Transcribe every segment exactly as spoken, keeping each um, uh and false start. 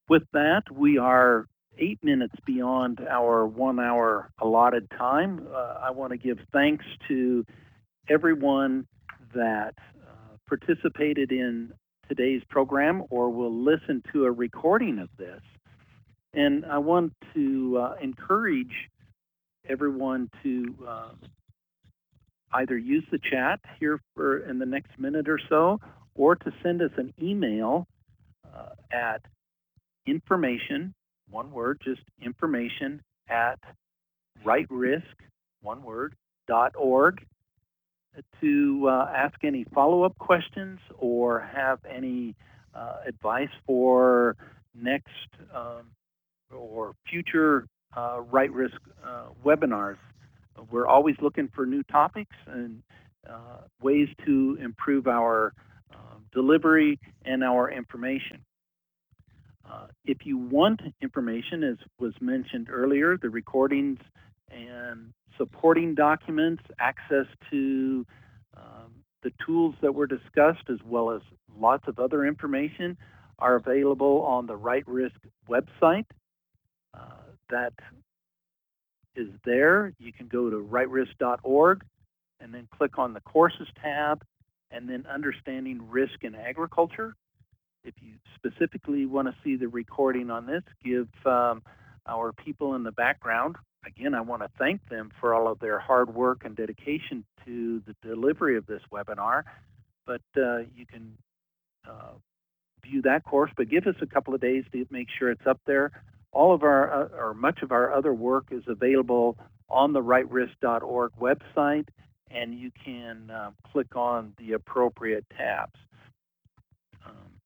With that, we are eight minutes beyond our one hour allotted time. Uh, I want to give thanks to everyone that uh, participated in today's program or will listen to a recording of this. And I want to uh, encourage everyone to uh, either use the chat here for in the next minute or so, or to send us an email uh, at information, one word, just information at right risk, one word, dot org to uh, ask any follow-up questions or have any uh, advice for next um, or future uh, right risk uh, webinars. We're always looking for new topics and uh, ways to improve our uh, delivery and our information. Uh, if you want information, as was mentioned earlier, the recordings and supporting documents, access to um, the tools that were discussed, as well as lots of other information, are available on the Right Risk website. Uh, that is there. You can go to right risk dot org and then click on the Courses tab and then Understanding Risk in Agriculture. If you specifically want to see the recording on this, give um, our people in the background, again, I want to thank them for all of their hard work and dedication to the delivery of this webinar, but uh, you can uh, view that course, but give us a couple of days to make sure it's up there. All of our, uh, or much of our other work is available on the right risk dot org website, and you can uh, click on the appropriate tabs. Um,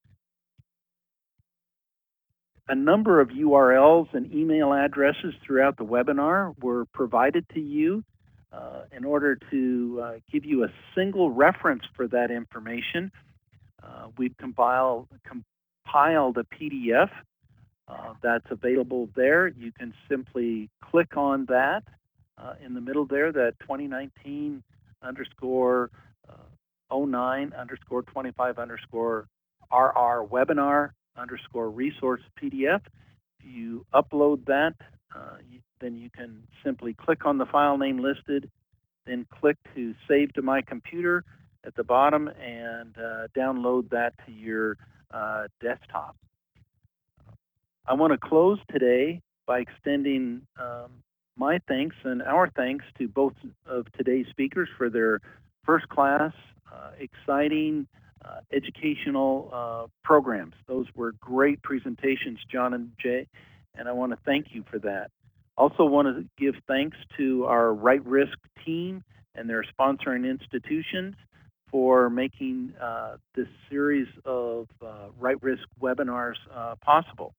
A number of U R Ls and email addresses throughout the webinar were provided to you uh, in order to uh, give you a single reference for that information. Uh, we've compiled, compiled a P D F uh, that's available there. You can simply click on that uh, in the middle there, that twenty nineteen underscore uh, oh nine underscore twenty-five underscore R R webinar underscore resource P D F. If you upload that, uh, you, then you can simply click on the file name listed, then click to save to my computer at the bottom and uh, download that to your uh, desktop. I want to close today by extending um, my thanks and our thanks to both of today's speakers for their first class, uh, exciting, uh, educational uh, programs. Those were great presentations, John and Jay, and I want to thank you for that. Also want to give thanks to our Right Risk team and their sponsoring institutions for making uh, this series of uh, Right Risk webinars uh, possible.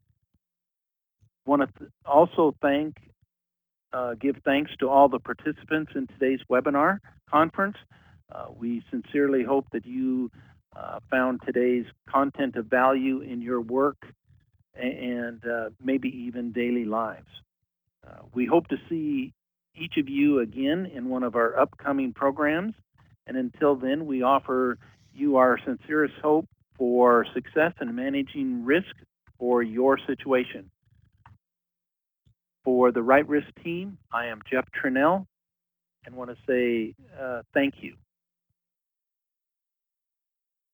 Want to th- also thank, uh, give thanks to all the participants in today's webinar conference. Uh, we sincerely hope that you uh, found today's content of value in your work and uh, maybe even daily lives. Uh, we hope to see each of you again in one of our upcoming programs. And until then, we offer you our sincerest hope for success in managing risk for your situation. For the Right Risk team, I am Jeff Trinnell and want to say uh, thank you.